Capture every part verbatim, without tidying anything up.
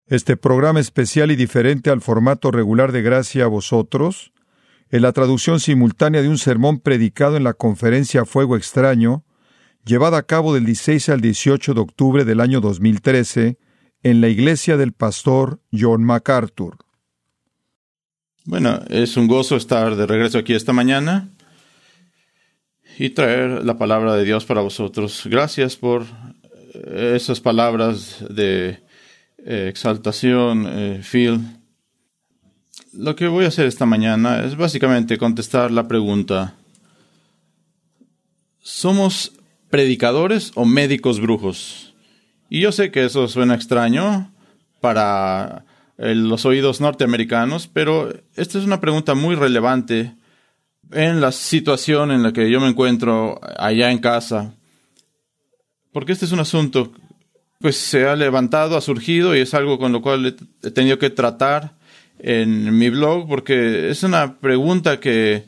Este programa especial y diferente al formato regular de Gracia a Vosotros, en la traducción simultánea de un sermón predicado en la conferencia Fuego Extraño, llevada a cabo del dieciséis al dieciocho de octubre del año dos mil trece, en la iglesia del pastor John MacArthur. Bueno, es un gozo estar de regreso aquí esta mañana y traer la palabra de Dios para vosotros. Gracias por esas palabras de eh, exaltación, eh, Phil. Lo que voy a hacer esta mañana es básicamente contestar la pregunta: ¿somos predicadores o médicos brujos? Y yo sé que eso suena extraño para eh, los oídos norteamericanos, pero esta es una pregunta muy relevante en la situación en la que yo me encuentro allá en casa, porque este es un asunto pues se ha levantado, ha surgido, y es algo con lo cual he tenido que tratar en mi blog, porque es una pregunta que,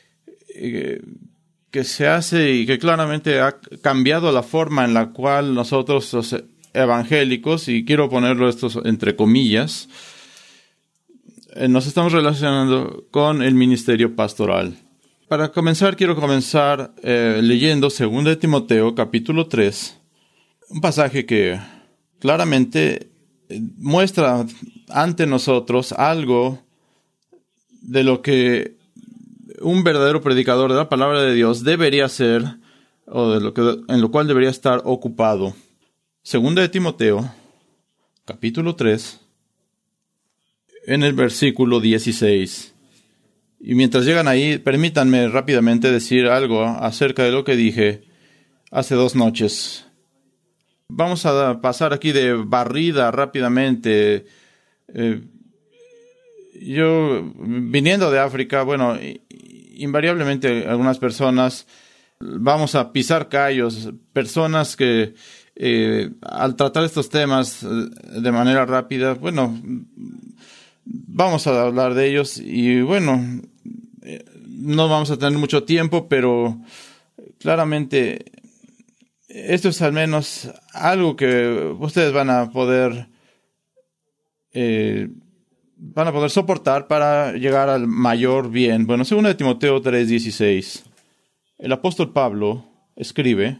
que se hace y que claramente ha cambiado la forma en la cual nosotros los evangélicos, y quiero ponerlo esto entre comillas, nos estamos relacionando con el ministerio pastoral. Para comenzar, quiero comenzar eh, leyendo segunda de Timoteo, capítulo tres, un pasaje que claramente muestra ante nosotros algo de lo que un verdadero predicador de la palabra de Dios debería ser, o de lo que, en lo cual debería estar ocupado. Segunda de Timoteo, capítulo tres, en el versículo dieciséis. Y mientras llegan ahí, permítanme rápidamente decir algo acerca de lo que dije hace dos noches. Vamos a pasar aquí de barrida rápidamente. Eh, yo, viniendo de África, bueno, invariablemente algunas personas vamos a pisar callos, personas que eh, al tratar estos temas de manera rápida, bueno, vamos a hablar de ellos y bueno, no vamos a tener mucho tiempo, pero claramente esto es al menos algo que ustedes van a poder eh, van a poder soportar para llegar al mayor bien. Bueno, según de Timoteo tres dieciséis, el apóstol Pablo escribe: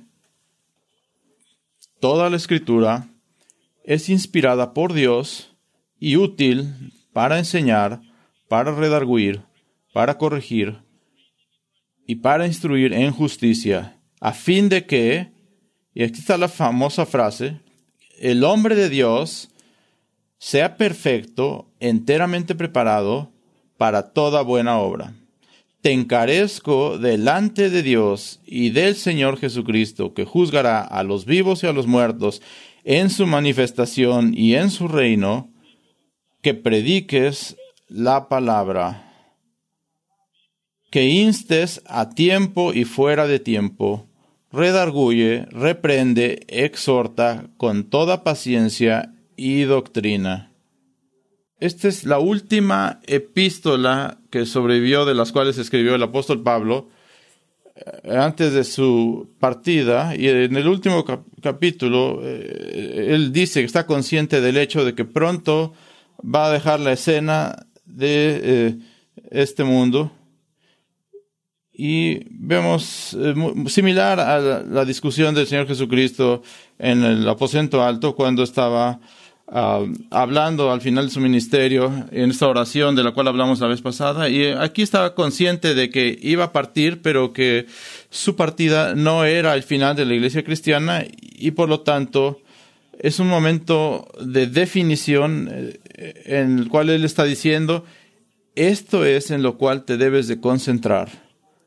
toda la Escritura es inspirada por Dios y útil para enseñar, para redarguir, para corregir y para instruir en justicia, a fin de que, y aquí está la famosa frase, el hombre de Dios sea perfecto, enteramente preparado para toda buena obra. Te encarezco delante de Dios y del Señor Jesucristo, que juzgará a los vivos y a los muertos en su manifestación y en su reino, que prediques la palabra, que instes a tiempo y fuera de tiempo, redarguye, reprende, exhorta con toda paciencia y doctrina. Esta es la última epístola que sobrevivió de las cuales escribió el apóstol Pablo eh, antes de su partida, y en el último cap- capítulo eh, él dice que está consciente del hecho de que pronto va a dejar la escena de eh, este mundo. Y vemos eh, similar a la, la discusión del Señor Jesucristo en el aposento alto cuando estaba uh, hablando al final de su ministerio, en esta oración de la cual hablamos la vez pasada. Y aquí estaba consciente de que iba a partir, pero que su partida no era el final de la iglesia cristiana, y por lo tanto es un momento de definición eh, en el cual él está diciendo: esto es en lo cual te debes de concentrar.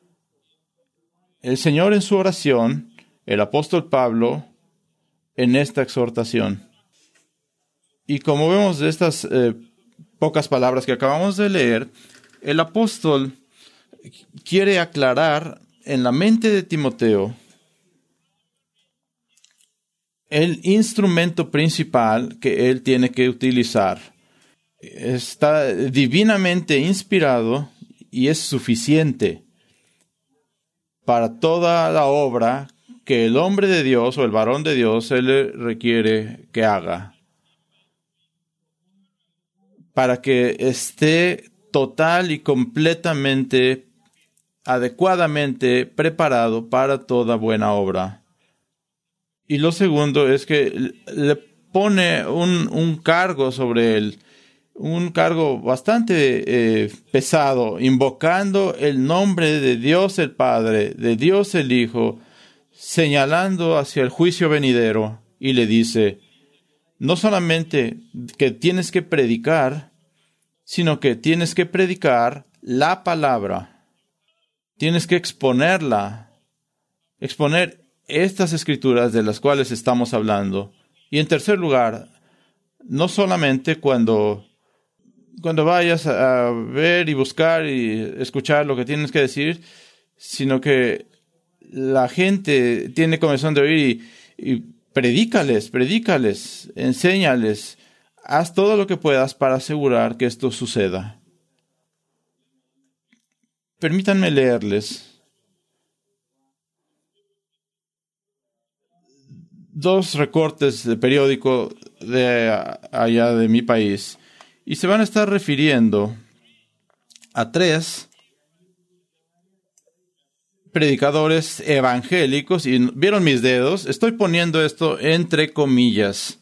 El Señor en su oración, el apóstol Pablo en esta exhortación. Y como vemos de estas eh, pocas palabras que acabamos de leer, el apóstol quiere aclarar en la mente de Timoteo el instrumento principal que él tiene que utilizar. Está divinamente inspirado y es suficiente para toda la obra que el hombre de Dios o el varón de Dios se le requiere que haga. para que esté total y completamente, adecuadamente preparado para toda buena obra. Y lo segundo es que le pone un, un cargo sobre él, un cargo bastante eh, pesado, invocando el nombre de Dios el Padre, de Dios el Hijo, señalando hacia el juicio venidero, y le dice, no solamente que tienes que predicar, sino que tienes que predicar la palabra. Tienes que exponerla, exponer estas escrituras de las cuales estamos hablando. Y en tercer lugar, no solamente cuando, cuando vayas a ver y buscar y escuchar lo que tienes que decir, sino que la gente tiene comezón de oír y, y predícales, predícales, enséñales, haz todo lo que puedas para asegurar que esto suceda. Permítanme leerles dos recortes de periódico de allá de mi país, y se van a estar refiriendo a tres predicadores evangélicos, y vieron mis dedos, estoy poniendo esto entre comillas.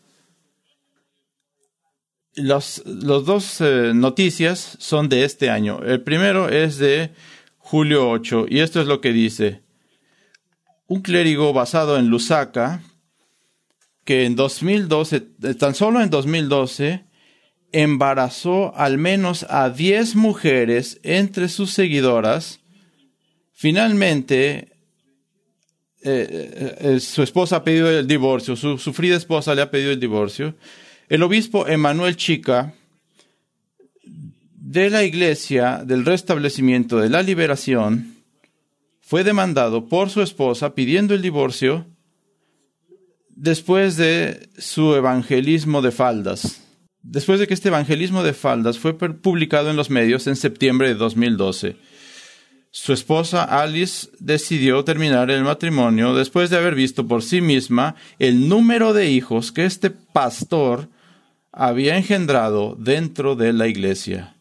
Los, los dos eh, noticias son de este año. El primero es de julio ocho, y esto es lo que dice. Un clérigo basado en Lusaka, que en dos mil doce, tan solo en dos mil doce, embarazó al menos a diez mujeres entre sus seguidoras. Finalmente, eh, eh, su esposa ha pedido el divorcio, su sufrida esposa le ha pedido el divorcio. El obispo Emanuel Chica, de la Iglesia del Restablecimiento de la Liberación, fue demandado por su esposa pidiendo el divorcio después de su evangelismo de faldas. Después de que este evangelismo de faldas fue publicado en los medios en septiembre de dos mil doce. Su esposa Alice decidió terminar el matrimonio después de haber visto por sí misma el número de hijos que este pastor había engendrado dentro de la iglesia.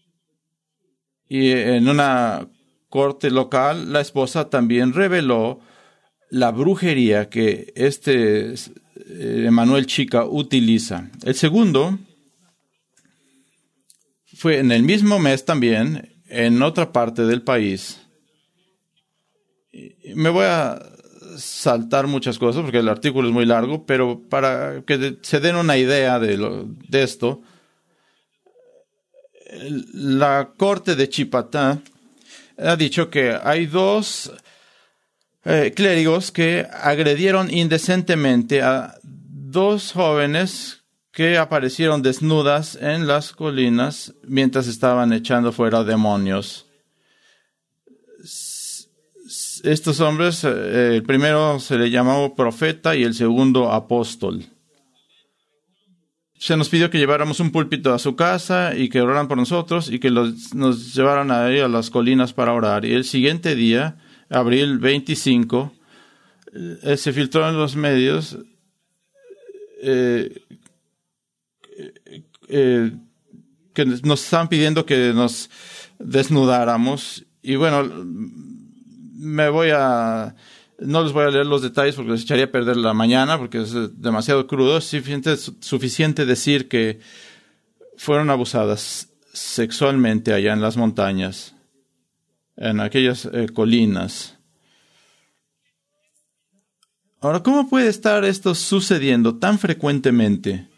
Y en una corte local, la esposa también reveló la brujería que este Emanuel Chica utiliza. El segundo fue en el mismo mes también, en otra parte del país. Me voy a saltar muchas cosas porque el artículo es muy largo, pero para que se den una idea de, lo, de esto, la corte de Chipatá ha dicho que hay dos eh, clérigos que agredieron indecentemente a dos jóvenes que aparecieron desnudas en las colinas mientras estaban echando fuera demonios. Estos hombres, eh, el primero se le llamó profeta y el segundo apóstol. Se nos pidió que lleváramos un púlpito a su casa y que oraran por nosotros y que los, nos llevaran a ir a las colinas para orar. Y el siguiente día, abril veinticinco, eh, se filtró en los medios eh, eh, que nos estaban pidiendo que nos desnudáramos. Y bueno, me voy a... No les voy a leer los detalles porque les echaría a perder la mañana porque es demasiado crudo. Es suficiente, suficiente decir que fueron abusadas sexualmente allá en las montañas, en aquellas eh, colinas. Ahora, ¿cómo puede estar esto sucediendo tan frecuentemente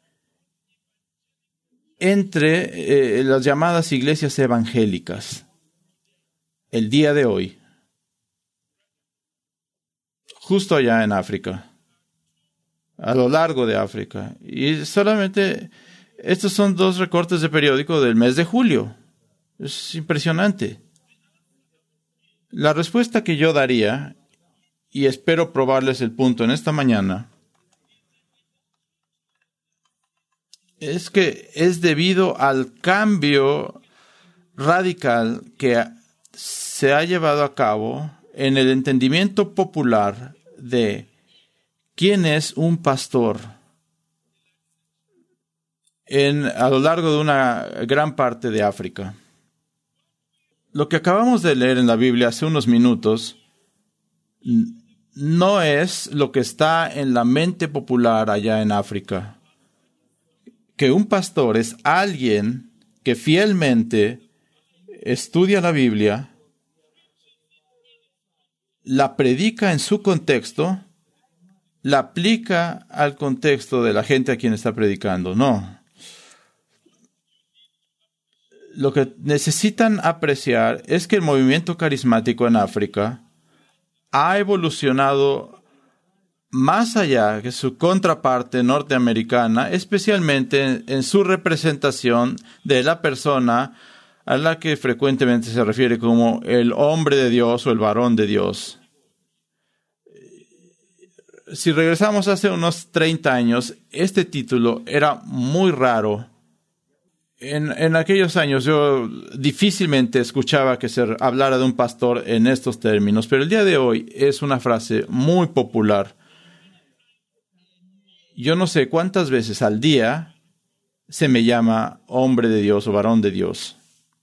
entre eh, las llamadas iglesias evangélicas el día de hoy? Justo allá en África, a lo largo de África. Y solamente estos son dos recortes de periódico del mes de julio. Es impresionante. La respuesta que yo daría, y espero probarles el punto en esta mañana, es que es debido al cambio radical que se ha llevado a cabo en el entendimiento popular de quién es un pastor. en, a lo largo de una gran parte de África. Lo que acabamos de leer en la Biblia hace unos minutos no es lo que está en la mente popular allá en África. Que un pastor es alguien que fielmente estudia la Biblia, la predica en su contexto, la aplica al contexto de la gente a quien está predicando. No. Lo que necesitan apreciar es que el movimiento carismático en África ha evolucionado más allá que su contraparte norteamericana, especialmente en, en su representación de la persona a la que frecuentemente se refiere como el hombre de Dios o el varón de Dios. Si regresamos hace unos treinta años, este título era muy raro. En, en aquellos años yo difícilmente escuchaba que se hablara de un pastor en estos términos, pero el día de hoy es una frase muy popular. Yo no sé cuántas veces al día se me llama hombre de Dios o varón de Dios.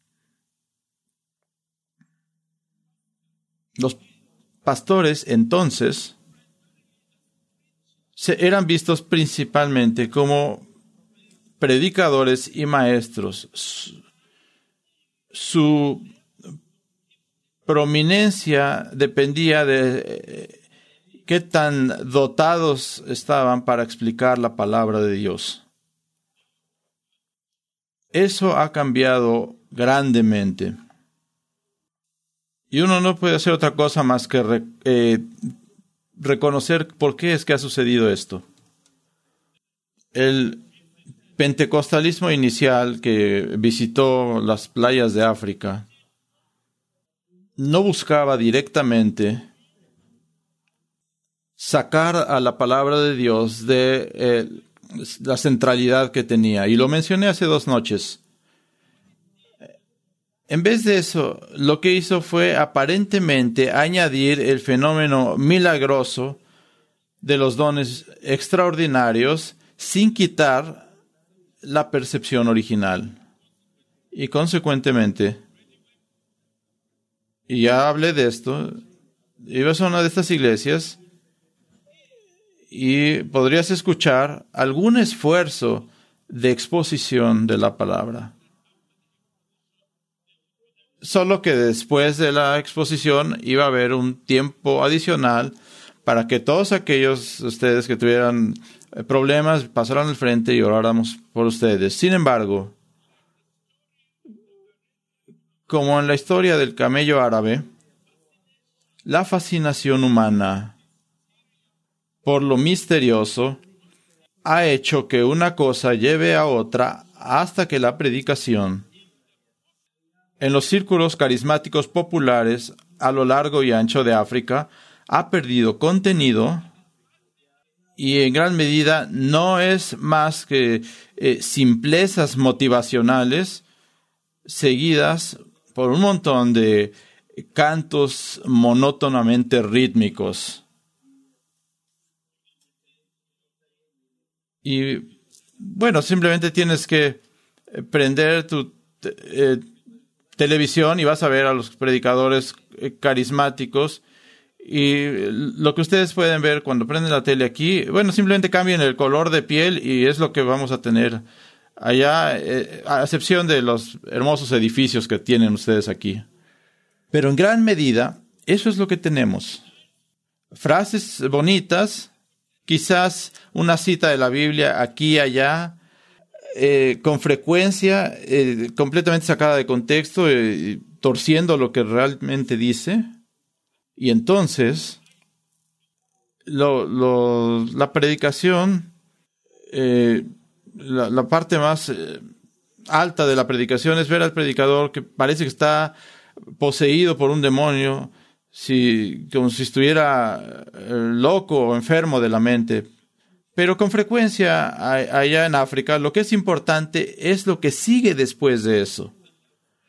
Los pastores entonces se eran vistos principalmente como predicadores y maestros. Su, su prominencia dependía de qué tan dotados estaban para explicar la palabra de Dios. Eso ha cambiado grandemente. Y uno no puede hacer otra cosa más que re, eh, reconocer por qué es que ha sucedido esto. El pentecostalismo inicial que visitó las playas de África no buscaba directamente sacar a la palabra de Dios de eh, la centralidad que tenía. Y lo mencioné hace dos noches. En vez de eso, lo que hizo fue aparentemente añadir el fenómeno milagroso de los dones extraordinarios sin quitar la percepción original. Y consecuentemente, y ya hablé de esto, ibas a una de estas iglesias y podrías escuchar algún esfuerzo de exposición de la palabra. Solo que después de la exposición iba a haber un tiempo adicional para que todos aquellos de ustedes que tuvieran problemas pasaran al frente y oráramos por ustedes. Sin embargo, como en la historia del camello árabe, la fascinación humana por lo misterioso ha hecho que una cosa lleve a otra hasta que la predicación en los círculos carismáticos populares a lo largo y ancho de África ha perdido contenido y en gran medida no es más que eh, simplezas motivacionales seguidas por un montón de cantos monótonamente rítmicos. Y bueno, simplemente tienes que prender tu eh, televisión y vas a ver a los predicadores eh, carismáticos. Y lo que ustedes pueden ver cuando prenden la tele aquí, bueno, simplemente cambian el color de piel y es lo que vamos a tener allá, eh, a excepción de los hermosos edificios que tienen ustedes aquí. Pero en gran medida, eso es lo que tenemos. Frases bonitas, quizás una cita de la Biblia aquí y allá, eh, con frecuencia, eh, completamente sacada de contexto, eh, torciendo lo que realmente dice. Y entonces, lo, lo, la predicación, eh, la, la parte más eh, alta de la predicación es ver al predicador que parece que está poseído por un demonio, si, como si estuviera eh, loco o enfermo de la mente. Pero con frecuencia, a, allá en África, lo que es importante es lo que sigue después de eso.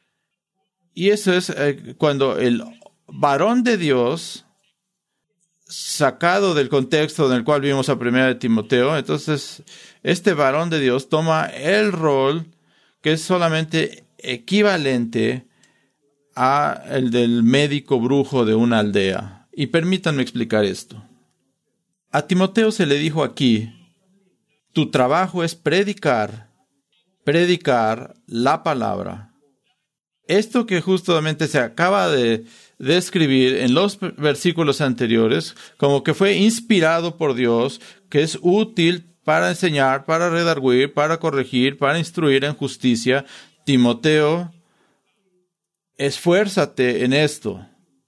Y eso es eh, cuando el varón de Dios sacado del contexto en el cual vimos a primera de Timoteo. Entonces, este varón de Dios toma el rol que es solamente equivalente a el del médico brujo de una aldea. Y permítanme explicar esto. A Timoteo se le dijo aquí, tu trabajo es predicar, predicar la palabra. Esto que justamente se acaba de describir en los versículos anteriores, como que fue inspirado por Dios, que es útil para enseñar, para redarguir, para corregir, para instruir en justicia. Timoteo, esfuérzate en esto.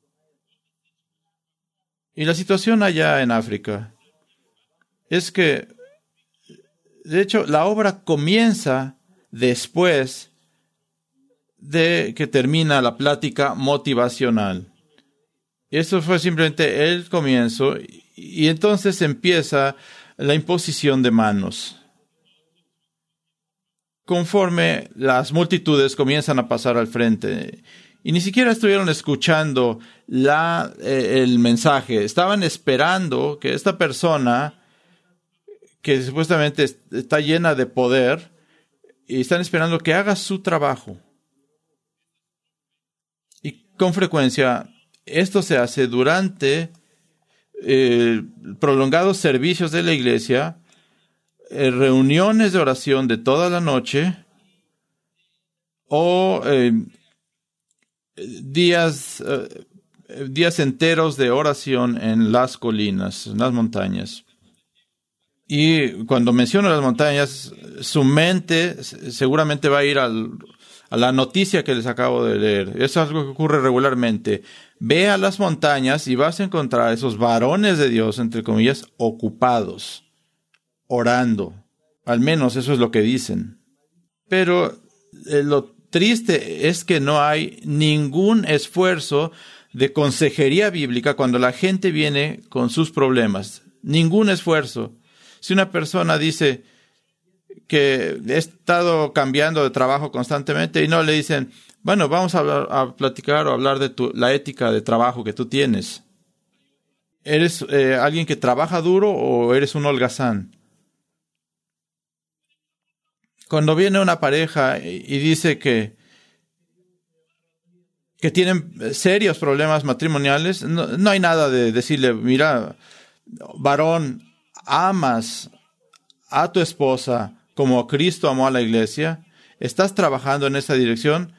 Y la situación allá en África es que, de hecho, la obra comienza después de que termina la plática motivacional. Eso fue simplemente el comienzo, y entonces empieza la imposición de manos. Conforme las multitudes comienzan a pasar al frente, y ni siquiera estuvieron escuchando la, eh, el mensaje, estaban esperando que esta persona, que supuestamente está llena de poder, y están esperando que haga su trabajo. Y con frecuencia esto se hace durante eh, prolongados servicios de la iglesia, eh, reuniones de oración de toda la noche o eh, días, eh, días enteros de oración en las colinas, en las montañas. Y cuando menciono las montañas, su mente seguramente va a ir al, a la noticia que les acabo de leer. Eso es algo que ocurre regularmente. Ve a las montañas y vas a encontrar a esos varones de Dios, entre comillas, ocupados, orando. Al menos eso es lo que dicen. Pero eh, lo triste es que no hay ningún esfuerzo de consejería bíblica cuando la gente viene con sus problemas. Ningún esfuerzo. Si una persona dice que he estado cambiando de trabajo constantemente y no le dicen, bueno, vamos a, hablar, a platicar o hablar de tu, la ética de trabajo que tú tienes. ¿Eres eh, alguien que trabaja duro o eres un holgazán? Cuando viene una pareja y, y dice que, que tienen serios problemas matrimoniales, no, no hay nada de decirle, mira, varón, amas a tu esposa como Cristo amó a la iglesia, estás trabajando en esa dirección.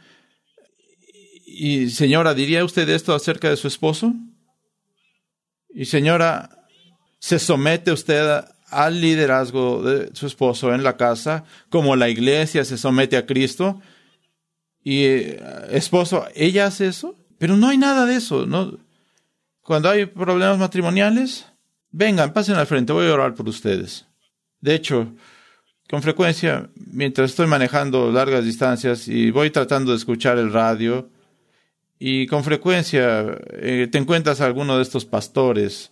Y señora, ¿diría usted esto acerca de su esposo? Y señora, ¿se somete usted al liderazgo de su esposo en la casa como la iglesia se somete a Cristo? Y esposo, ¿ella hace eso? Pero no hay nada de eso, ¿no? Cuando hay problemas matrimoniales, vengan, pasen al frente, voy a orar por ustedes. De hecho, con frecuencia, mientras estoy manejando largas distancias y voy tratando de escuchar el radio, y con frecuencia eh, te encuentras a alguno de estos pastores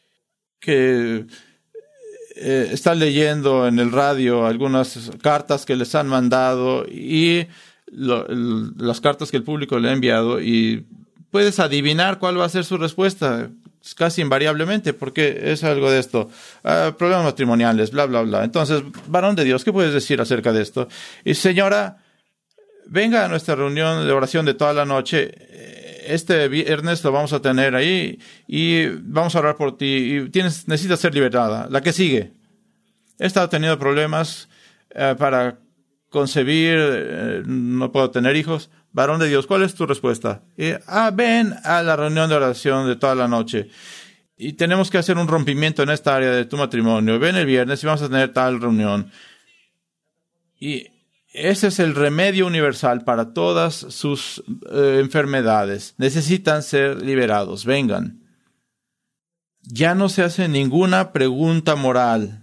que eh, están leyendo en el radio algunas cartas que les han mandado y lo, el, las cartas que el público le ha enviado, y puedes adivinar cuál va a ser su respuesta casi invariablemente, porque es algo de esto, uh, problemas matrimoniales, bla, bla, bla. Entonces, varón de Dios, ¿qué puedes decir acerca de esto? Y señora, venga a nuestra reunión de oración de toda la noche. Este viernes lo vamos a tener ahí y vamos a orar por ti. Y tienes, necesitas ser liberada. La que sigue. He estado teniendo problemas uh, para concebir, uh, no puedo tener hijos. Varón de Dios, ¿cuál es tu respuesta? Y, ah, ven a la reunión de oración de toda la noche. Y tenemos que hacer un rompimiento en esta área de tu matrimonio. Ven el viernes y vamos a tener tal reunión. Y ese es el remedio universal para todas sus eh, enfermedades. Necesitan ser liberados. Vengan. Ya no se hace ninguna pregunta moral.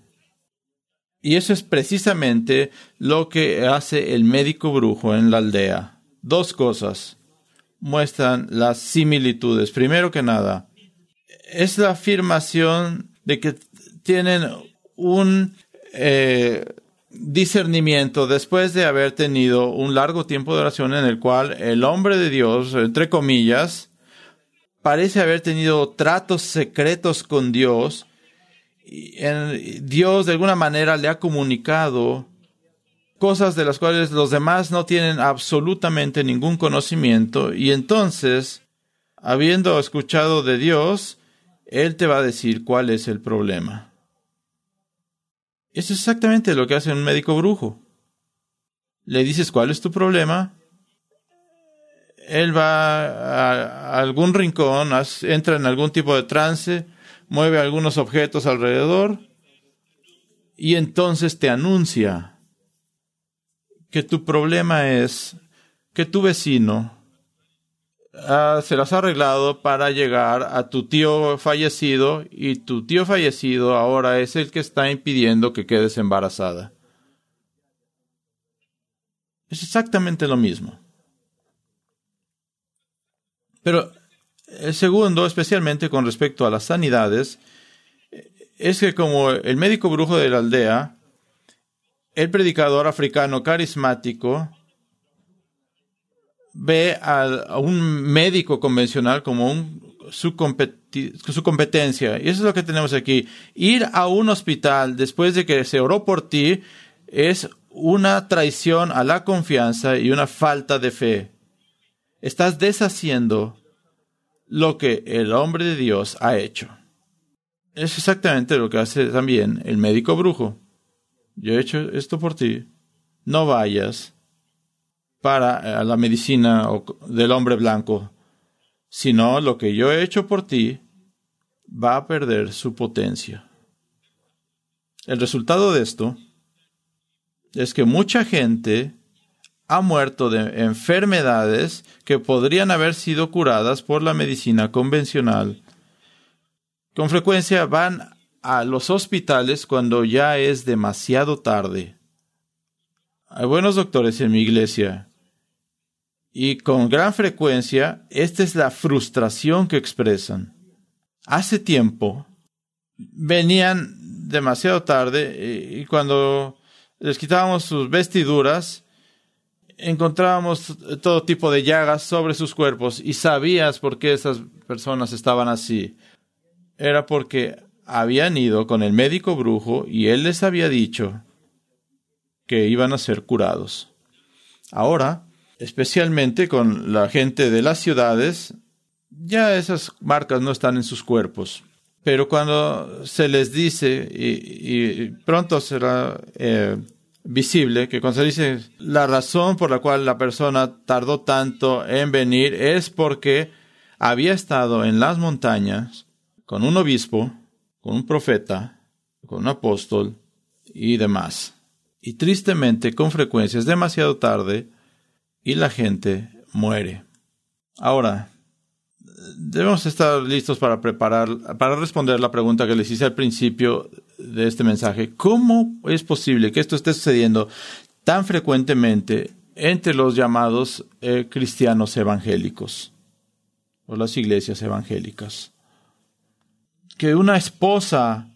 Y eso es precisamente lo que hace el médico brujo en la aldea. Dos cosas muestran las similitudes. Primero que nada, es la afirmación de que tienen un eh, discernimiento después de haber tenido un largo tiempo de oración en el cual el hombre de Dios, entre comillas, parece haber tenido tratos secretos con Dios. Y en, Dios de alguna manera le ha comunicado cosas de las cuales los demás no tienen absolutamente ningún conocimiento. Y entonces, habiendo escuchado de Dios, Él te va a decir cuál es el problema. Eso es exactamente lo que hace un médico brujo. Le dices cuál es tu problema. Él va a, a algún rincón, entra en algún tipo de trance, mueve algunos objetos alrededor y entonces te anuncia que tu problema es que tu vecino uh, se las ha arreglado para llegar a tu tío fallecido y tu tío fallecido ahora es el que está impidiendo que quedes embarazada. Es exactamente lo mismo. Pero el segundo, especialmente con respecto a las sanidades, es que como el médico brujo de la aldea, el predicador africano carismático ve a, a un médico convencional como un, su, competi- su competencia. Y eso es lo que tenemos aquí. Ir a un hospital después de que se oró por ti es una traición a la confianza y una falta de fe. Estás deshaciendo lo que el hombre de Dios ha hecho. Es exactamente lo que hace también el médico brujo. Yo he hecho esto por ti. No vayas para la medicina del hombre blanco, sino lo que yo he hecho por ti va a perder su potencia. El resultado de esto es que mucha gente ha muerto de enfermedades que podrían haber sido curadas por la medicina convencional. Con frecuencia van a los hospitales cuando ya es demasiado tarde. Hay buenos doctores en mi iglesia y con gran frecuencia esta es la frustración que expresan. Hace tiempo venían demasiado tarde y cuando les quitábamos sus vestiduras encontrábamos todo tipo de llagas sobre sus cuerpos y sabías por qué esas personas estaban así. Era porque habían ido con el médico brujo y él les había dicho que iban a ser curados. Ahora, especialmente con la gente de las ciudades, ya esas marcas no están en sus cuerpos. Pero cuando se les dice, y, y pronto será eh, visible, que cuando se dice la razón por la cual la persona tardó tanto en venir es porque había estado en las montañas con un obispo, con un profeta, con un apóstol y demás. Y tristemente, con frecuencia, es demasiado tarde y la gente muere. Ahora, debemos estar listos para preparar, para responder la pregunta que les hice al principio de este mensaje. ¿Cómo es posible que esto esté sucediendo tan frecuentemente entre los llamados eh, cristianos evangélicos o las iglesias evangélicas? Que una esposa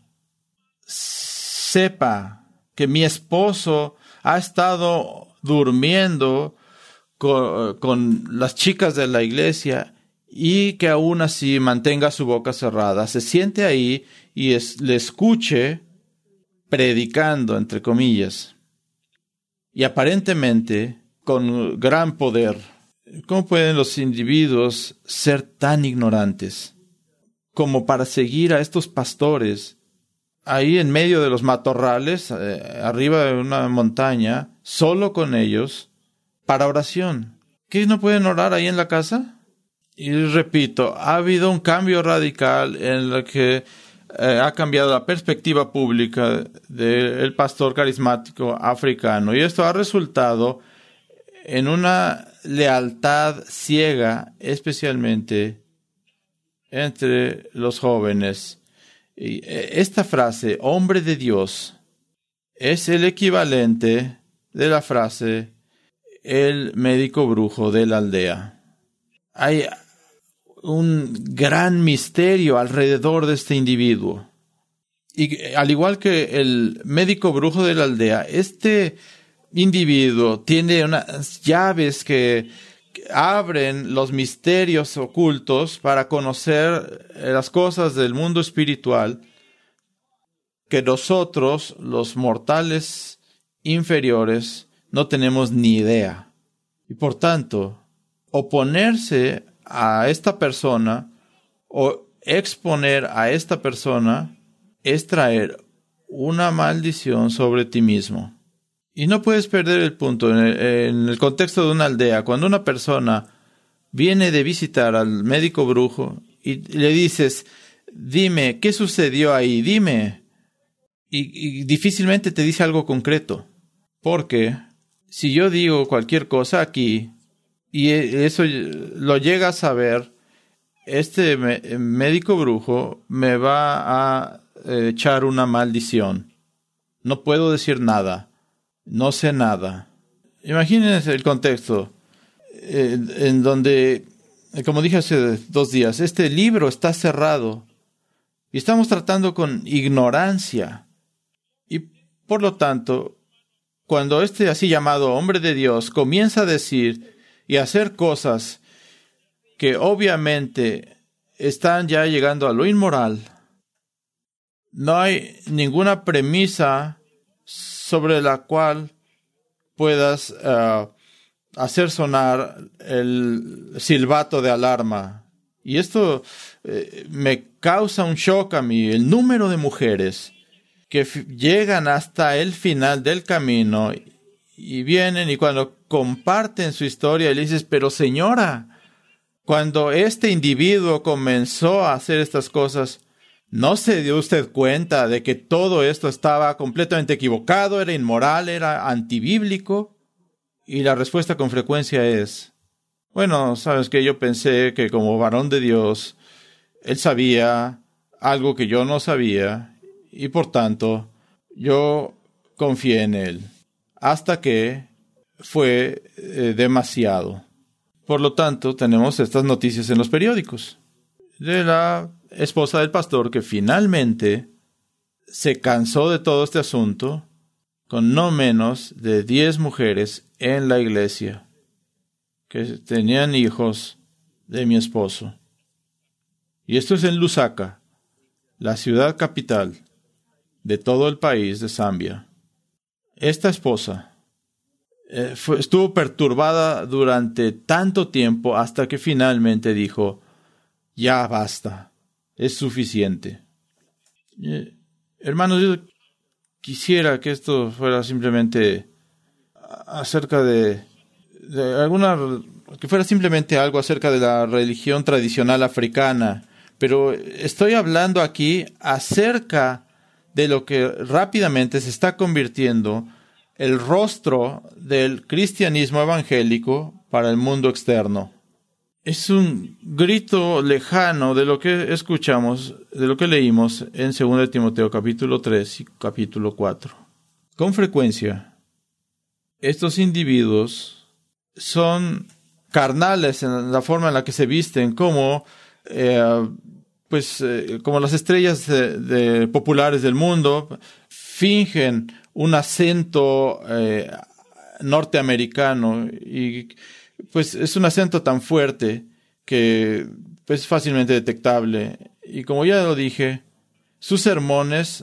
sepa que mi esposo ha estado durmiendo con, con las chicas de la iglesia y que aún así mantenga su boca cerrada, se siente ahí y es, le escuche predicando, entre comillas, y aparentemente con gran poder. ¿Cómo pueden los individuos ser tan ignorantes como para seguir a estos pastores ahí en medio de los matorrales, eh, arriba de una montaña, solo con ellos, para oración? ¿Qué, no pueden orar ahí en la casa? Y repito, ha habido un cambio radical en el que eh, ha cambiado la perspectiva pública del pastor carismático africano. Y esto ha resultado en una lealtad ciega, especialmente entre los jóvenes. Y esta frase, hombre de Dios, es el equivalente de la frase, el médico brujo de la aldea. Hay un gran misterio alrededor de este individuo. Y al igual que el médico brujo de la aldea, este individuo tiene unas llaves que abren los misterios ocultos para conocer las cosas del mundo espiritual que nosotros, los mortales inferiores, no tenemos ni idea. Y por tanto, oponerse a esta persona o exponer a esta persona es traer una maldición sobre ti mismo. Y no puedes perder el punto. En el, en el contexto de una aldea, cuando una persona viene de visitar al médico brujo y le dices, dime, ¿qué sucedió ahí? Dime. Y, y difícilmente te dice algo concreto. Porque si yo digo cualquier cosa aquí y eso lo llega a saber, este me, médico brujo me va a eh, echar una maldición. No puedo decir nada. No sé nada. Imagínense el contexto eh, en donde, como dije hace dos días, este libro está cerrado y estamos tratando con ignorancia. Y por lo tanto, cuando este así llamado hombre de Dios comienza a decir y a hacer cosas que obviamente están ya llegando a lo inmoral, no hay ninguna premisa sobre la cual puedas uh, hacer sonar el silbato de alarma. Y esto eh, me causa un shock a mí, el número de mujeres que f- llegan hasta el final del camino y, y vienen y cuando comparten su historia le dices, pero señora, cuando este individuo comenzó a hacer estas cosas, ¿no se dio usted cuenta de que todo esto estaba completamente equivocado, era inmoral, era antibíblico? Y la respuesta con frecuencia es, bueno, ¿sabes qué? Yo pensé que como varón de Dios, él sabía algo que yo no sabía, y por tanto, yo confié en él, hasta que fue eh, demasiado. Por lo tanto, tenemos estas noticias en los periódicos de la esposa del pastor que finalmente se cansó de todo este asunto con no menos de diez mujeres en la iglesia que tenían hijos de mi esposo. Y esto es en Lusaka, la ciudad capital de todo el país de Zambia. Esta esposa eh, fue, estuvo perturbada durante tanto tiempo hasta que finalmente dijo, ya basta. Es suficiente. Eh, hermanos, yo quisiera que esto fuera simplemente acerca de, de alguna, que fuera simplemente algo acerca de la religión tradicional africana, pero estoy hablando aquí acerca de lo que rápidamente se está convirtiendo el rostro del cristianismo evangélico para el mundo externo. Es un grito lejano de lo que escuchamos, de lo que leímos en Segunda de Timoteo capítulo tres y capítulo cuatro. Con frecuencia, estos individuos son carnales en la forma en la que se visten, como, eh, pues, eh, como las estrellas de, de populares del mundo, fingen un acento eh, norteamericano y pues es un acento tan fuerte que pues, es fácilmente detectable. Y como ya lo dije, sus sermones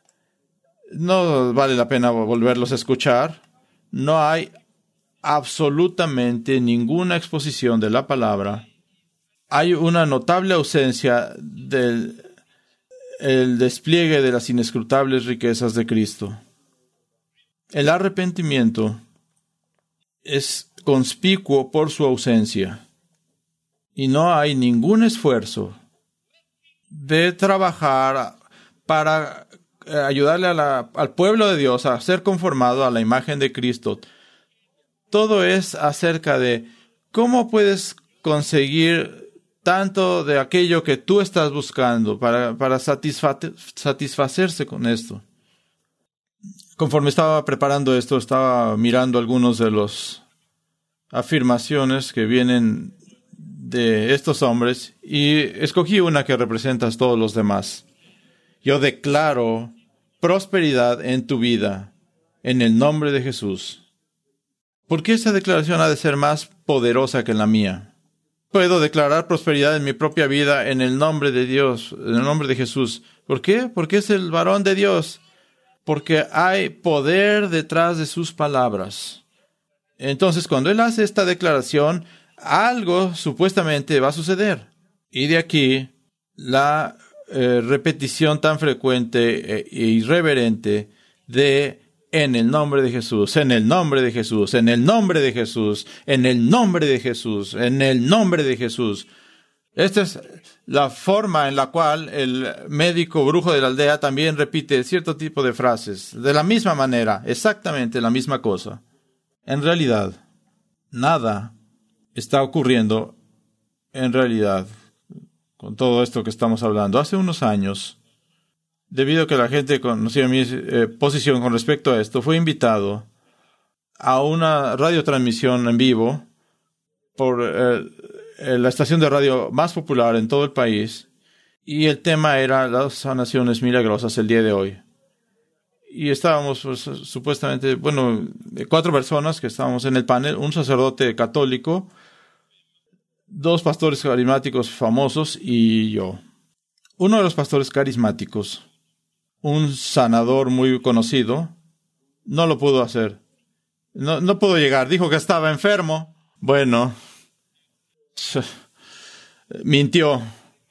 no vale la pena volverlos a escuchar. No hay absolutamente ninguna exposición de la palabra. Hay una notable ausencia del el despliegue de las inescrutables riquezas de Cristo. El arrepentimiento es conspicuo por su ausencia y no hay ningún esfuerzo de trabajar para ayudarle a la, al pueblo de Dios a ser conformado a la imagen de Cristo. Todo es acerca de cómo puedes conseguir tanto de aquello que tú estás buscando para, para satisfa- satisfacerse con esto. Conforme estaba preparando esto, estaba mirando algunos de los afirmaciones que vienen de estos hombres y escogí una que representa a todos los demás. Yo declaro prosperidad en tu vida, en el nombre de Jesús. ¿Por qué esa declaración ha de ser más poderosa que la mía? Puedo declarar prosperidad en mi propia vida en el nombre de Dios, en el nombre de Jesús. ¿Por qué? Porque es el varón de Dios. Porque hay poder detrás de sus palabras. Entonces, cuando él hace esta declaración, algo supuestamente va a suceder. Y de aquí, la eh, repetición tan frecuente e irreverente de en el nombre de Jesús, en el nombre de Jesús, en el nombre de Jesús, en el nombre de Jesús, en el nombre de Jesús. Esta es la forma en la cual el médico brujo de la aldea también repite cierto tipo de frases. De la misma manera, exactamente la misma cosa. En realidad, nada está ocurriendo en realidad con todo esto que estamos hablando. Hace unos años, debido a que la gente conocía mi eh, posición con respecto a esto, fue invitado a una radiotransmisión en vivo por eh, eh, la estación de radio más popular en todo el país, y el tema era las sanaciones milagrosas el día de hoy. Y estábamos, pues, supuestamente, bueno, cuatro personas que estábamos en el panel, un sacerdote católico, dos pastores carismáticos famosos y yo. Uno de los pastores carismáticos, un sanador muy conocido, no lo pudo hacer. No, no pudo llegar. Dijo que estaba enfermo. Bueno, mintió.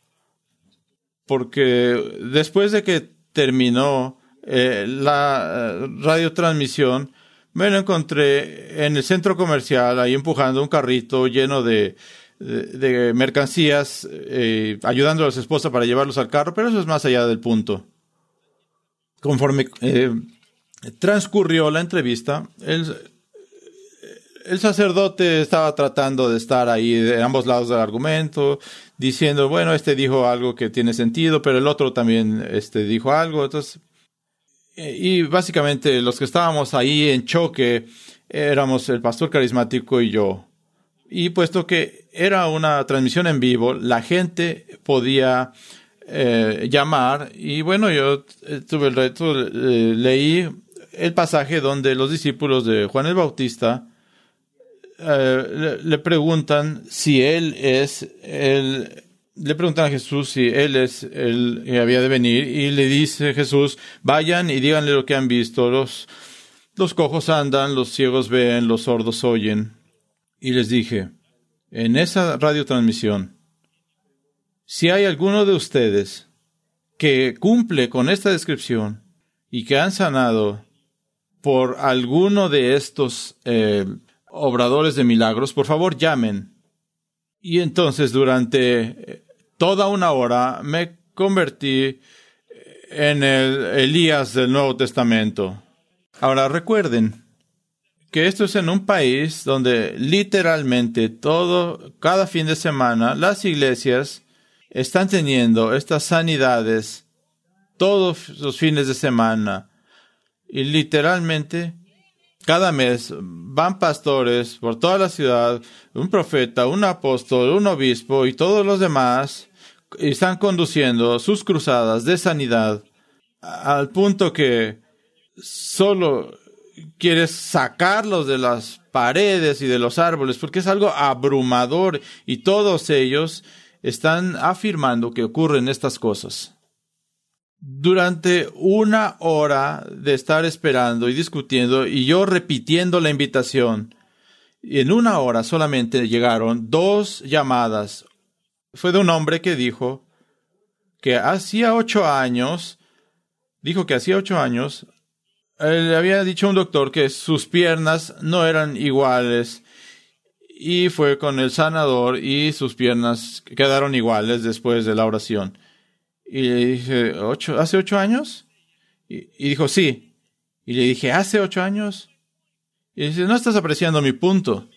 Porque después de que terminó eh, la eh, radiotransmisión, me lo encontré en el centro comercial, ahí empujando un carrito lleno de, de, de mercancías, eh, ayudando a su esposa para llevarlos al carro, pero eso es más allá del punto. Conforme eh, transcurrió la entrevista, el, el sacerdote estaba tratando de estar ahí de ambos lados del argumento, diciendo, bueno, este dijo algo que tiene sentido, pero el otro también este, dijo algo. Entonces, eh, y básicamente los que estábamos ahí en choque éramos el pastor carismático y yo. Y puesto que era una transmisión en vivo, la gente podía Eh, llamar, y bueno, yo eh, tuve el reto, eh, leí el pasaje donde los discípulos de Juan el Bautista eh, le, le preguntan si él es el, le preguntan a Jesús si él es el que había de venir, y le dice Jesús, vayan y díganle lo que han visto, los, los cojos andan, los ciegos ven, los sordos oyen. Y les dije, en esa radiotransmisión, si hay alguno de ustedes que cumple con esta descripción y que han sanado por alguno de estos eh, obradores de milagros, por favor llamen. Y entonces durante toda una hora me convertí en el Elías del Nuevo Testamento. Ahora recuerden que esto es en un país donde literalmente todo, cada fin de semana, las iglesias están teniendo estas sanidades todos los fines de semana. Y literalmente, cada mes van pastores por toda la ciudad, un profeta, un apóstol, un obispo y todos los demás, y están conduciendo sus cruzadas de sanidad al punto que solo quieres sacarlos de las paredes y de los árboles, porque es algo abrumador, y todos ellos están afirmando que ocurren estas cosas. Durante una hora de estar esperando y discutiendo, y yo repitiendo la invitación, y en una hora solamente llegaron dos llamadas. Fue de un hombre que dijo que hacía ocho años, dijo que hacía ocho años, él había dicho a un doctor que sus piernas no eran iguales, y fue con el sanador y sus piernas quedaron iguales después de la oración. Y le dije, ¿Ocho, ¿hace ocho años? Y, y dijo, sí. Y le dije, ¿hace ocho años? Y dice, no estás apreciando mi punto.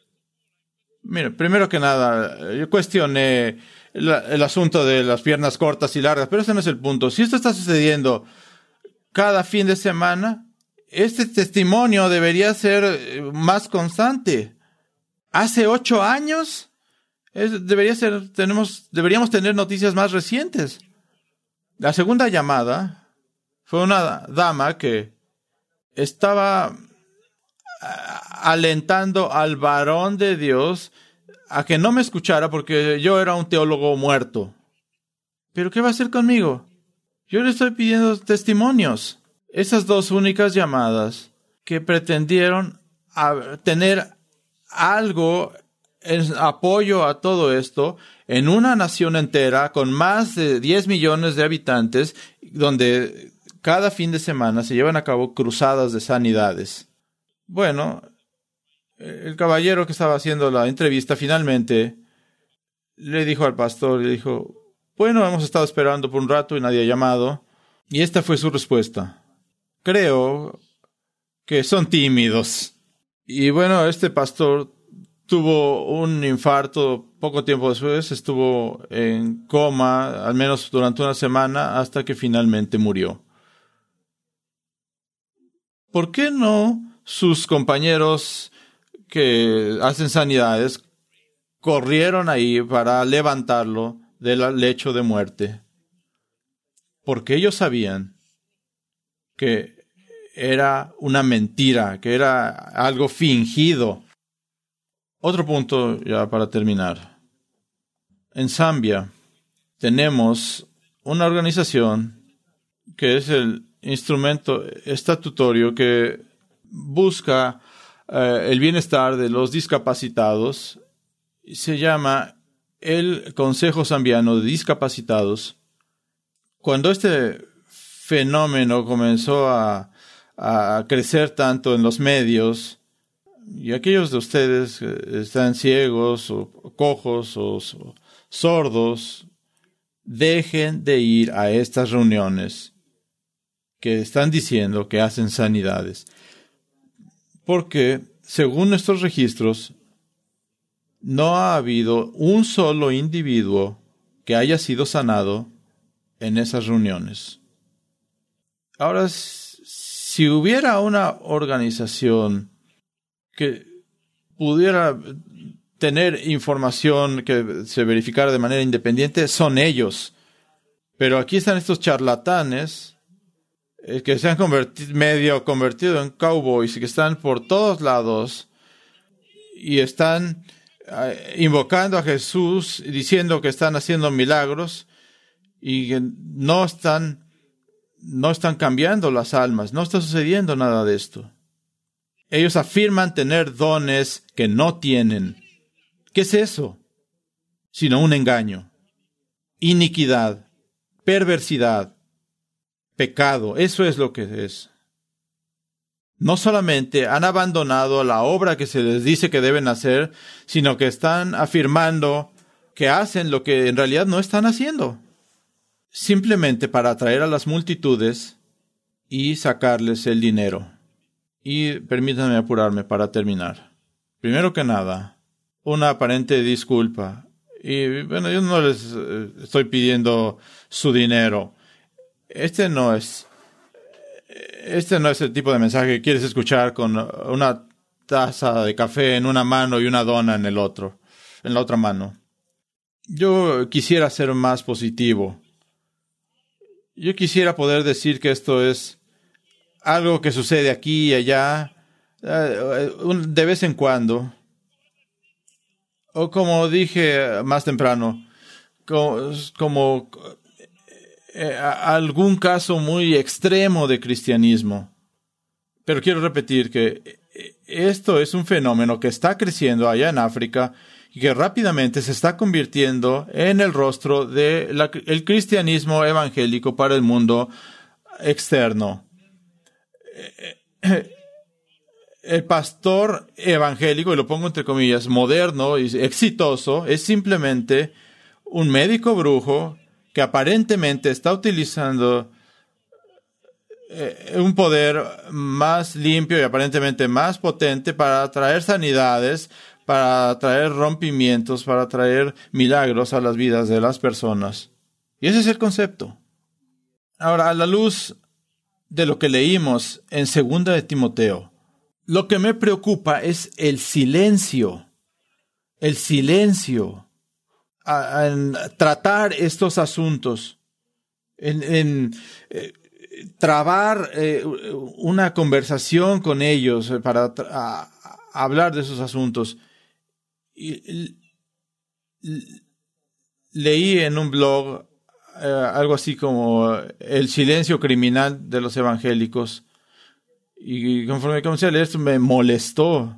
Mira, primero que nada, yo cuestioné la, el asunto de las piernas cortas y largas, pero ese no es el punto. Si esto está sucediendo cada fin de semana, este testimonio debería ser más constante. Hace ocho años, es, debería ser, tenemos, deberíamos tener noticias más recientes. La segunda llamada fue una dama que estaba alentando al varón de Dios a que no me escuchara porque yo era un teólogo muerto. ¿Pero qué va a hacer conmigo? Yo le estoy pidiendo testimonios. Esas dos únicas llamadas que pretendieron a tener algo en apoyo a todo esto en una nación entera con más de diez millones de habitantes, donde cada fin de semana se llevan a cabo cruzadas de sanidades. Bueno, el caballero que estaba haciendo la entrevista finalmente le dijo al pastor, le dijo, bueno, hemos estado esperando por un rato y nadie ha llamado. Y esta fue su respuesta. Creo que son tímidos. Y bueno, este pastor tuvo un infarto poco tiempo después, estuvo en coma, al menos durante una semana, hasta que finalmente murió. ¿Por qué no sus compañeros que hacen sanidades corrieron ahí para levantarlo del lecho de muerte? Porque ellos sabían que era una mentira, que era algo fingido. Otro punto ya para terminar. En Zambia tenemos una organización que es el instrumento estatutario que busca eh, el bienestar de los discapacitados. Se llama el Consejo Zambiano de Discapacitados. Cuando este fenómeno comenzó a, a crecer tanto en los medios, y aquellos de ustedes que están ciegos o cojos o, o sordos, dejen de ir a estas reuniones que están diciendo que hacen sanidades. Porque, según nuestros registros, no ha habido un solo individuo que haya sido sanado en esas reuniones. Ahora, si hubiera una organización que pudiera tener información que se verificara de manera independiente, son ellos. Pero aquí están estos charlatanes eh, que se han convertido, medio convertido en cowboys y que están por todos lados y están eh, invocando a Jesús, diciendo que están haciendo milagros y que no están, no están cambiando las almas, no está sucediendo nada de esto. Ellos afirman tener dones que no tienen. ¿Qué es eso? Sino un engaño, iniquidad, perversidad, pecado. Eso es lo que es. No solamente han abandonado la obra que se les dice que deben hacer, sino que están afirmando que hacen lo que en realidad no están haciendo, simplemente para atraer a las multitudes y sacarles el dinero. Y permítanme apurarme para terminar. Primero que nada, una aparente disculpa. Y bueno, yo no les eh, estoy pidiendo su dinero. Este no es, este no es el tipo de mensaje que quieres escuchar con una taza de café en una mano y una dona en el otro, en la otra mano. Yo quisiera ser más positivo. Yo quisiera poder decir que esto es algo que sucede aquí y allá, de vez en cuando. O como dije más temprano, como, como eh, algún caso muy extremo de cristianismo. Pero quiero repetir que esto es un fenómeno que está creciendo allá en África y que rápidamente se está convirtiendo en el rostro del cristianismo evangélico para el mundo externo. El pastor evangélico, y lo pongo entre comillas, moderno y exitoso, es simplemente un médico brujo que aparentemente está utilizando eh, un poder más limpio y aparentemente más potente para traer sanidades, para traer rompimientos, para traer milagros a las vidas de las personas. Y ese es el concepto. Ahora, a la luz de lo que leímos en Segunda de Timoteo, lo que me preocupa es el silencio, el silencio a, a, en tratar estos asuntos, en, en, trabar eh, una conversación con ellos para tra- a, a hablar de esos asuntos. Y, y, leí en un blog eh, algo así como el silencio criminal de los evangélicos, y conforme comencé a leer esto me molestó.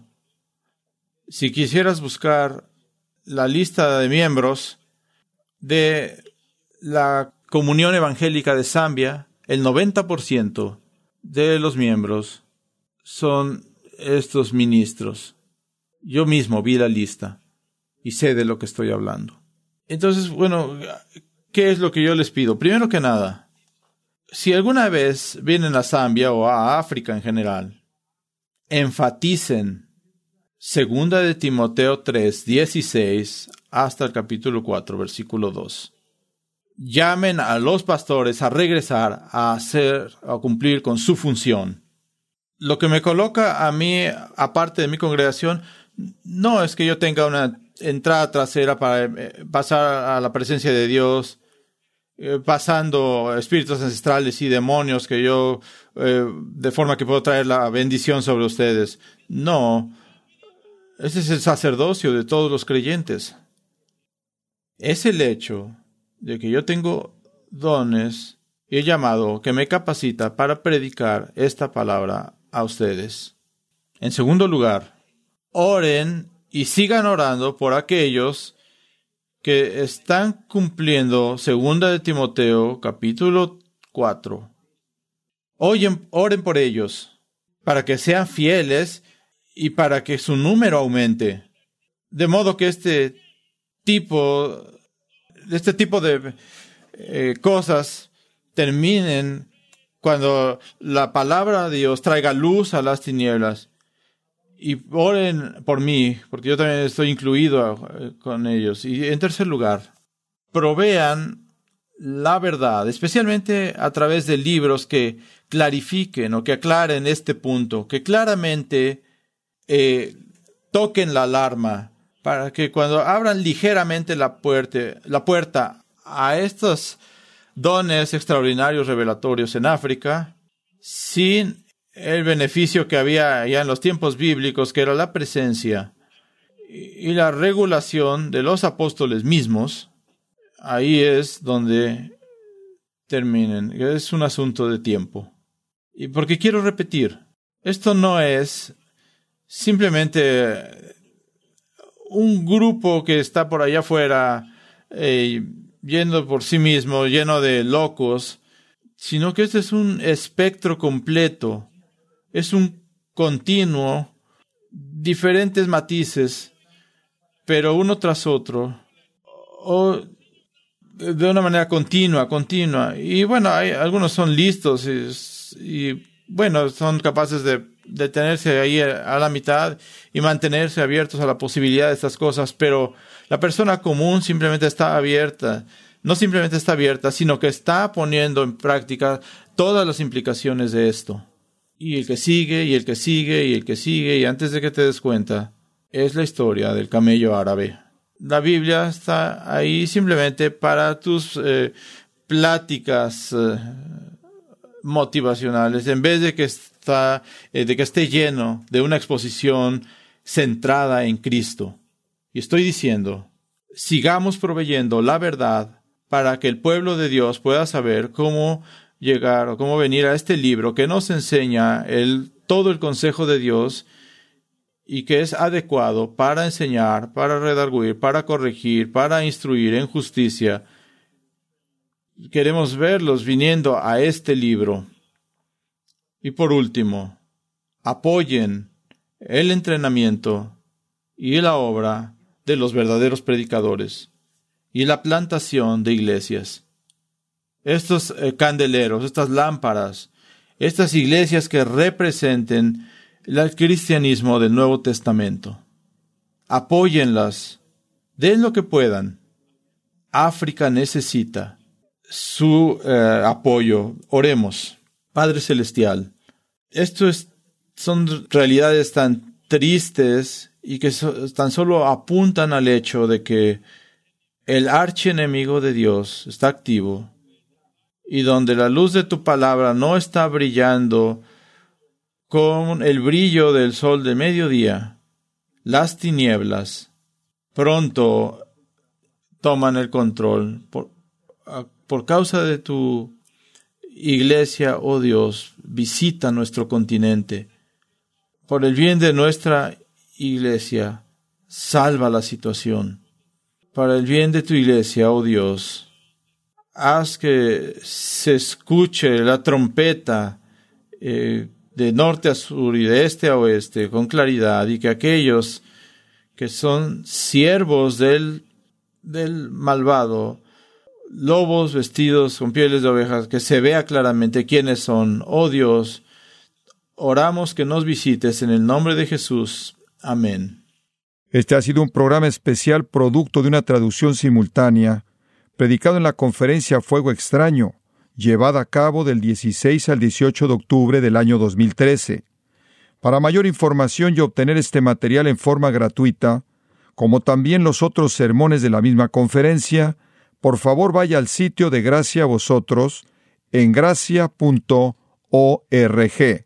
Si quisieras buscar la lista de miembros de la Comunión Evangélica de Zambia, el noventa por ciento de los miembros son estos ministros. Yo mismo vi la lista y sé de lo que estoy hablando. Entonces, bueno, ¿qué es lo que yo les pido? Primero que nada, si alguna vez vienen a Zambia o a África en general, enfaticen Segunda de Timoteo tres, dieciséis hasta el capítulo cuatro, versículo dos. Llamen a los pastores a regresar a hacer, a cumplir con su función. Lo que me coloca a mí, aparte de mi congregación, no es que yo tenga una entrada trasera para eh, pasar a la presencia de Dios, eh, pasando espíritus ancestrales y demonios que yo, eh, de forma que puedo traer la bendición sobre ustedes. No, ese es el sacerdocio de todos los creyentes. Es el hecho de que yo tengo dones y el llamado que me capacita para predicar esta palabra a ustedes. En segundo lugar, oren y sigan orando por aquellos que están cumpliendo Segunda de Timoteo, capítulo cuatro. Oyen, oren por ellos, para que sean fieles y para que su número aumente. De modo que este tipo, este tipo de eh, cosas terminen cuando la palabra de Dios traiga luz a las tinieblas. Y oren por mí, porque yo también estoy incluido con ellos. Y en tercer lugar, provean la verdad, especialmente a través de libros que clarifiquen o que aclaren este punto, que claramente eh, toquen la alarma, para que cuando abran ligeramente la puerta, la puerta a estos dones extraordinarios revelatorios en África, sin el beneficio que había ya en los tiempos bíblicos, que era la presencia y la regulación de los apóstoles mismos, ahí es donde terminen. Es un asunto de tiempo. Y porque quiero repetir, esto no es simplemente un grupo que está por allá afuera eh, yendo por sí mismo, lleno de locos, sino que este es un espectro completo. Es un continuo, diferentes matices, pero uno tras otro, o de una manera continua, continua. Y bueno, hay, algunos son listos y, y bueno, son capaces de detenerse ahí a la mitad y mantenerse abiertos a la posibilidad de estas cosas, pero la persona común simplemente está abierta. No simplemente está abierta, sino que está poniendo en práctica todas las implicaciones de esto. Y el que sigue, y el que sigue, y el que sigue, y antes de que te des cuenta, es la historia del camello árabe. La Biblia está ahí simplemente para tus eh, pláticas eh, motivacionales, en vez de que, está, eh, de que esté lleno de una exposición centrada en Cristo. Y estoy diciendo, sigamos proveyendo la verdad para que el pueblo de Dios pueda saber cómo llegar o cómo venir a este libro que nos enseña el, todo el consejo de Dios y que es adecuado para enseñar, para redarguir, para corregir, para instruir en justicia. Queremos verlos viniendo a este libro. Y por último, apoyen el entrenamiento y la obra de los verdaderos predicadores y la plantación de iglesias. Estos eh, candeleros, estas lámparas, estas iglesias que representen el cristianismo del Nuevo Testamento. Apóyenlas, den lo que puedan. África necesita su eh, apoyo. Oremos. Padre Celestial, esto es, son realidades tan tristes y que so, tan solo apuntan al hecho de que el archienemigo de Dios está activo y donde la luz de tu palabra no está brillando con el brillo del sol de mediodía, las tinieblas pronto toman el control. Por, por causa de tu iglesia, oh Dios, visita nuestro continente. Por el bien de nuestra iglesia, salva la situación. Para el bien de tu iglesia, oh Dios, haz que se escuche la trompeta eh, de norte a sur y de este a oeste con claridad, y que aquellos que son siervos del, del malvado, lobos vestidos con pieles de ovejas, que se vea claramente quiénes son. Oh Dios, oramos que nos visites en el nombre de Jesús. Amén. Este ha sido un programa especial producto de una traducción simultánea, predicado en la conferencia Fuego Extraño, llevada a cabo del dieciséis al dieciocho de octubre del año dos mil trece. Para mayor información y obtener este material en forma gratuita, como también los otros sermones de la misma conferencia, por favor vaya al sitio de Gracia a Vosotros en gracia punto org.